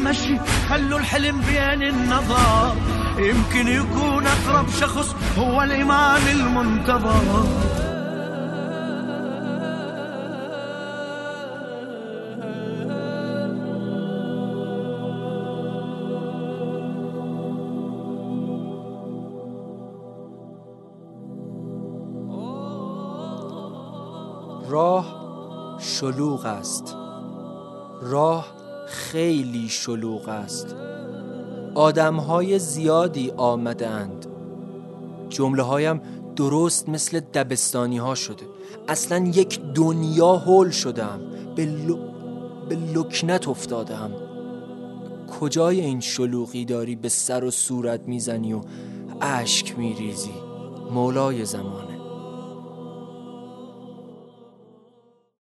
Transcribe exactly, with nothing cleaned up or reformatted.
المشي، خلوا الحلم بين النظر، يمكن يكون أقرب شخص هو الإمام المنتظر. راه شلوغ است، راه خیلی شلوغ است. آدم‌های زیادی آمدند. جمله هایم درست مثل دبستانی ها شده. اصلا یک دنیا هول شدم. به, ل... به لکنت افتادم. کجای این شلوغی داری به سر و صورت میزنی و اشک میریزی؟ مولای زمان